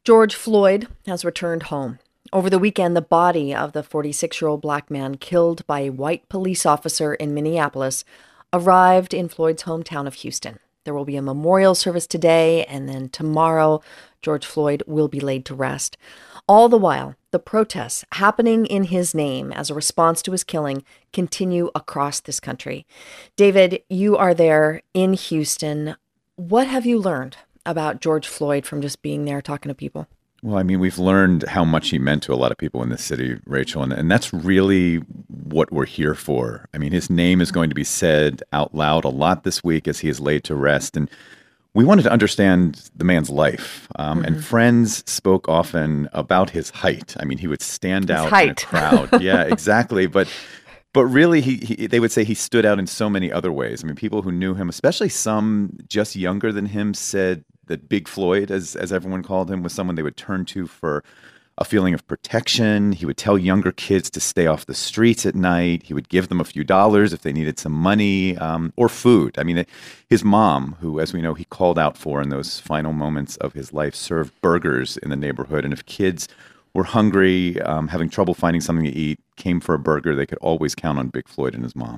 George Floyd has returned home. Over the weekend, the body of the 46-year-old black man killed by a white police officer in Minneapolis arrived in Floyd's hometown of Houston. There will be a memorial service today, and then tomorrow, George Floyd will be laid to rest. All the while, the protests happening in his name as a response to his killing continue across this country. David, you are there in Houston. What have you learned about George Floyd from just being there talking to people? Well, I mean, we've learned how much he meant to a lot of people in this city, Rachel, and that's really what we're here for. I mean, his name is going to be said out loud a lot this week as he is laid to rest, and we wanted to understand the man's life, and friends spoke often about his height. I mean, he would stand out in a crowd. Yeah, exactly, but really, they would say he stood out in so many other ways. I mean, people who knew him, especially some just younger than him, said that Big Floyd, as everyone called him, was someone they would turn to for a feeling of protection. He would tell younger kids to stay off the streets at night. He would give them a few dollars if they needed some money or food. I mean, his mom, who, as we know, he called out for in those final moments of his life, served burgers in the neighborhood. And if kids were hungry, having trouble finding something to eat, came for a burger, they could always count on Big Floyd and his mom.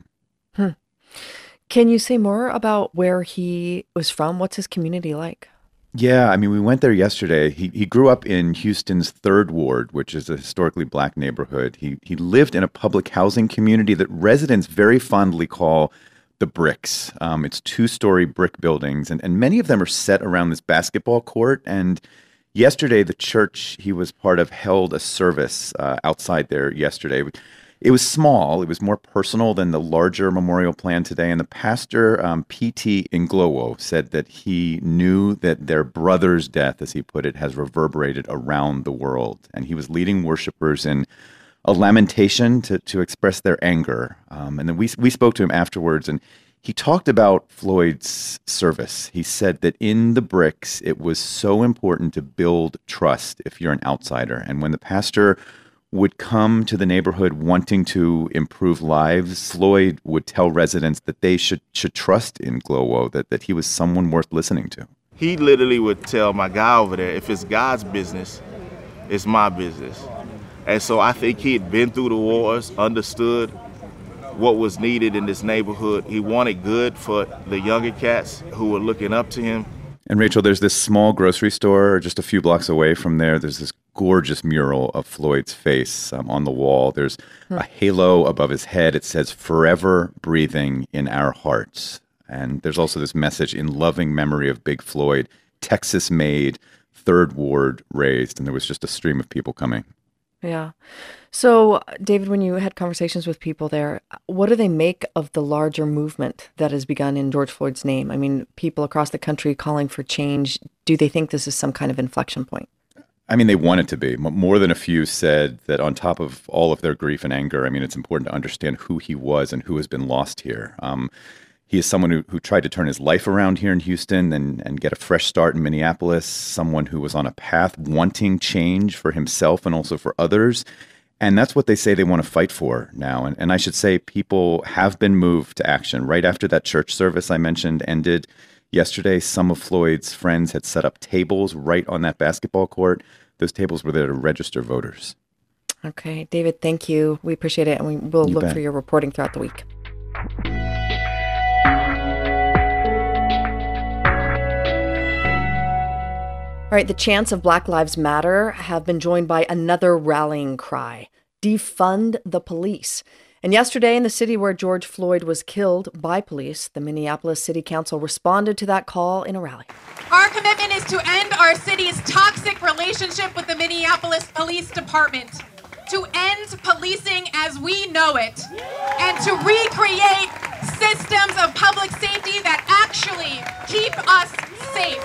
Can you say more about where he was from? What's his community like? Yeah, I mean, we went there yesterday. He grew up in Houston's 3rd Ward, which is a historically black neighborhood. He lived in a public housing community that residents very fondly call the Bricks. It's 2-story brick buildings, and many of them are set around this basketball court. And yesterday, the church he was part of held a service outside there yesterday. It was small. It was more personal than the larger memorial plan today. And the pastor, P.T. Inglowo, said that he knew that their brother's death, as he put it, has reverberated around the world. And he was leading worshipers in a lamentation to express their anger. And then we spoke to him afterwards, and he talked about Floyd's service. He said that in the Bricks, it was so important to build trust if you're an outsider. And when the pastor would come to the neighborhood wanting to improve lives, Floyd would tell residents that they should trust in Inglowo, that he was someone worth listening to. He literally would tell my guy over there, if it's God's business, it's my business. And so I think he had been through the wars, understood what was needed in this neighborhood. He wanted good for the younger cats who were looking up to him. And Rachel, there's this small grocery store just a few blocks away from there. There's this gorgeous mural of Floyd's face on the wall. There's a halo above his head. It says, "Forever breathing in our hearts." And there's also this message, "In loving memory of Big Floyd, Texas made, 3rd Ward raised." And there was just a stream of people coming. Yeah. So, David, when you had conversations with people there, what do they make of the larger movement that has begun in George Floyd's name? I mean, people across the country calling for change. Do they think this is some kind of inflection point? I mean, they want it to be. More than a few said that on top of all of their grief and anger, I mean, it's important to understand who he was and who has been lost here. He is someone who tried to turn his life around here in Houston and get a fresh start in Minneapolis, someone who was on a path wanting change for himself and also for others. And that's what they say they want to fight for now. And I should say people have been moved to action. Right after that church service I mentioned ended yesterday, some of Floyd's friends had set up tables right on that basketball court. Those tables were there to register voters. Okay, David, thank you. We appreciate it, and we will look for your reporting throughout the week. All right, the chants of Black Lives Matter have been joined by another rallying cry: defund the police. And yesterday, in the city where George Floyd was killed by police, the Minneapolis City Council responded to that call in a rally. Our commitment is to end our city's toxic relationship with the Minneapolis Police Department, to end policing as we know it, and to recreate systems of public safety that actually keep us safe.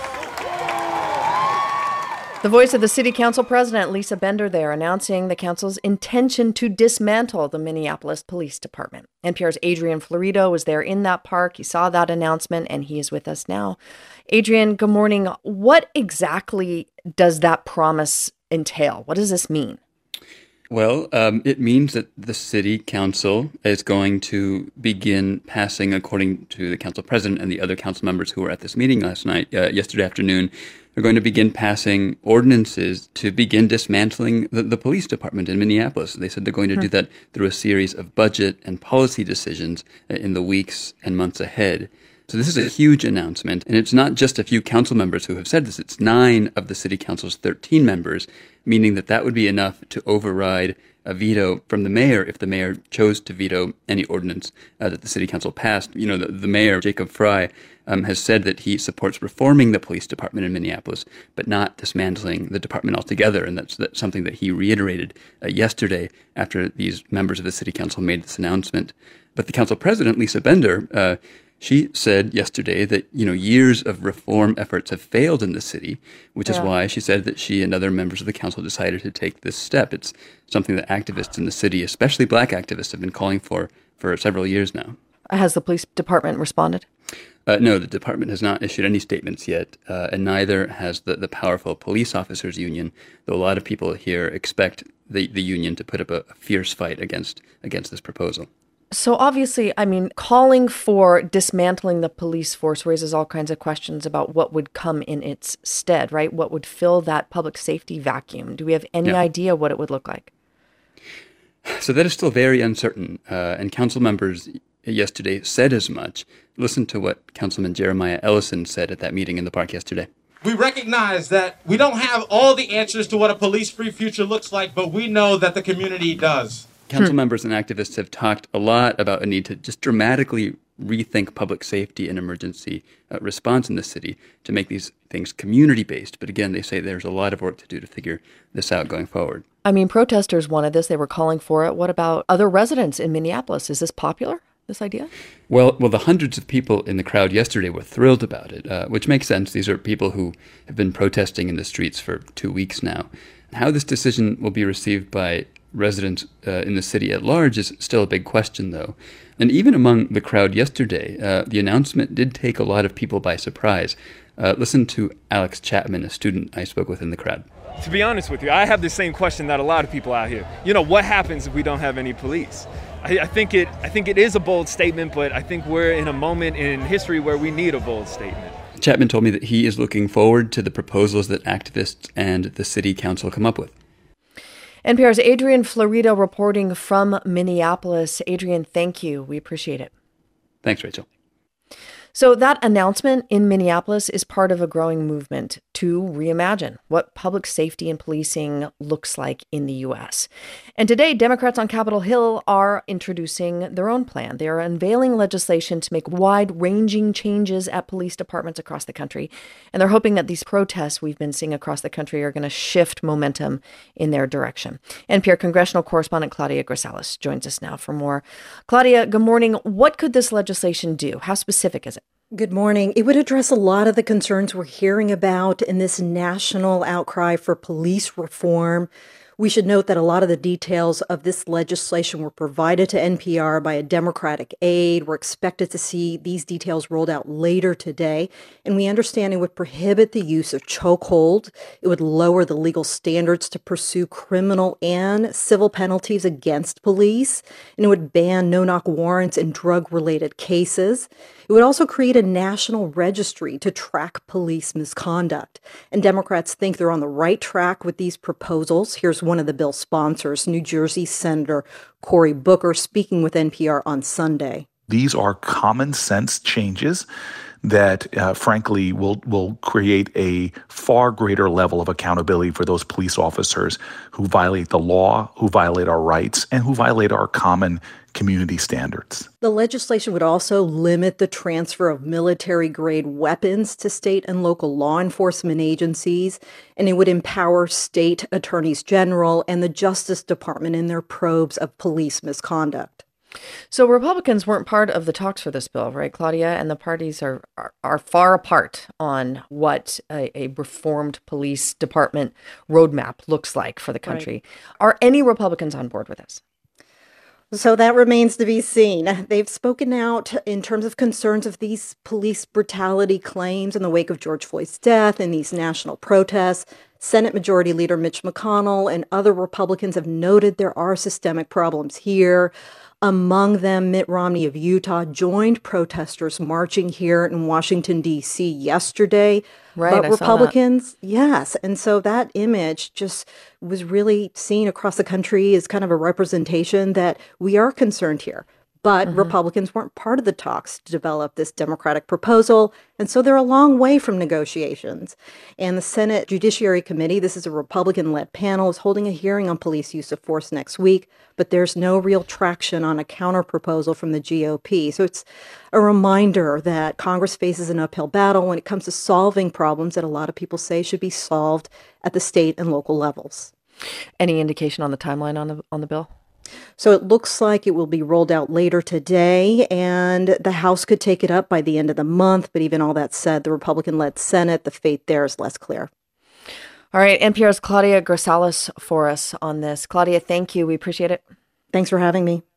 The voice of the city council president, Lisa Bender, there announcing the council's intention to dismantle the Minneapolis Police Department. NPR's Adrian Florido was there in that park. He saw that announcement, and he is with us now. Adrian, good morning. What exactly does that promise entail? What does this mean? Well, it means that the city council is going to begin passing, according to the council president and the other council members who were at this meeting yesterday afternoon, they're going to begin passing ordinances to begin dismantling the police department in Minneapolis. They said they're going to do that through a series of budget and policy decisions in the weeks and months ahead. So this is a huge announcement, and it's not just a few council members who have said this. It's 9 of the city council's 13 members, meaning that would be enough to override a veto from the mayor if the mayor chose to veto any ordinance that the city council passed. You know, the mayor, Jacob Frey, has said that he supports reforming the police department in Minneapolis, but not dismantling the department altogether. And that's something that he reiterated yesterday after these members of the city council made this announcement. But the council president, Lisa Bender, she said yesterday that, years of reform efforts have failed in the city, which is why she said that she and other members of the council decided to take this step. It's something that activists in the city, especially black activists, have been calling for several years now. Has the police department responded? No, the department has not issued any statements yet, and neither has the powerful police officers union, though a lot of people here expect the union to put up a fierce fight against this proposal. So obviously, calling for dismantling the police force raises all kinds of questions about what would come in its stead, right? What would fill that public safety vacuum? Do we have any idea what it would look like? So that is still very uncertain, and council members yesterday said as much. Listen to what Councilman Jeremiah Ellison said at that meeting in the park yesterday. We recognize that we don't have all the answers to what a police-free future looks like, but we know that the community does. Council members and activists have talked a lot about a need to just dramatically rethink public safety and emergency response in the city to make these things community-based. But again, they say there's a lot of work to do to figure this out going forward. Protesters wanted this. They were calling for it. What about other residents in Minneapolis? Is this popular, this idea? Well, the hundreds of people in the crowd yesterday were thrilled about it, which makes sense. These are people who have been protesting in the streets for 2 weeks now. How this decision will be received by residents in the city at large is still a big question, though. And even among the crowd yesterday, the announcement did take a lot of people by surprise. Listen to Alex Chapman, a student I spoke with in the crowd. To be honest with you, I have the same question that a lot of people out here. What happens if we don't have any police? I think it is a bold statement, but I think we're in a moment in history where we need a bold statement. Chapman told me that he is looking forward to the proposals that activists and the city council come up with. NPR's Adrian Florido reporting from Minneapolis. Adrian, thank you. We appreciate it. Thanks, Rachel. So that announcement in Minneapolis is part of a growing movement to reimagine what public safety and policing looks like in the U.S. And today, Democrats on Capitol Hill are introducing their own plan. They are unveiling legislation to make wide-ranging changes at police departments across the country. And they're hoping that these protests we've been seeing across the country are going to shift momentum in their direction. NPR congressional correspondent Claudia Grisales joins us now for more. Claudia, good morning. What could this legislation do? How specific is it? Good morning. It would address a lot of the concerns we're hearing about in this national outcry for police reform. We should note that a lot of the details of this legislation were provided to NPR by a Democratic aide. We're expected to see these details rolled out later today. And we understand it would prohibit the use of chokehold. It would lower the legal standards to pursue criminal and civil penalties against police. And it would ban no-knock warrants in drug-related cases. It would also create a national registry to track police misconduct. And Democrats think they're on the right track with these proposals. Here's one of the bill's sponsors, New Jersey Senator Cory Booker, speaking with NPR on Sunday. These are common sense changes that, frankly, will create a far greater level of accountability for those police officers who violate the law, who violate our rights, and who violate our common community standards. The legislation would also limit the transfer of military-grade weapons to state and local law enforcement agencies, and it would empower state attorneys general and the Justice Department in their probes of police misconduct. So Republicans weren't part of the talks for this bill, right, Claudia? And the parties are far apart on what a reformed police department roadmap looks like for the country. Right. Are any Republicans on board with this? So that remains to be seen. They've spoken out in terms of concerns of these police brutality claims in the wake of George Floyd's death and these national protests. Senate Majority Leader Mitch McConnell and other Republicans have noted there are systemic problems here. Among them, Mitt Romney of Utah joined protesters marching here in Washington, D.C. yesterday. Right, But I saw that. Republicans, yes. And so that image just was really seen across the country as kind of a representation that we are concerned here. But Republicans weren't part of the talks to develop this Democratic proposal, and so they're a long way from negotiations. And the Senate Judiciary Committee, this is a Republican-led panel, is holding a hearing on police use of force next week, but there's no real traction on a counterproposal from the GOP. So it's a reminder that Congress faces an uphill battle when it comes to solving problems that a lot of people say should be solved at the state and local levels. Any indication on the timeline on the bill? So it looks like it will be rolled out later today, and the House could take it up by the end of the month. But even all that said, the Republican-led Senate, the fate there is less clear. All right, NPR's Claudia Grisales for us on this. Claudia, thank you. We appreciate it. Thanks for having me.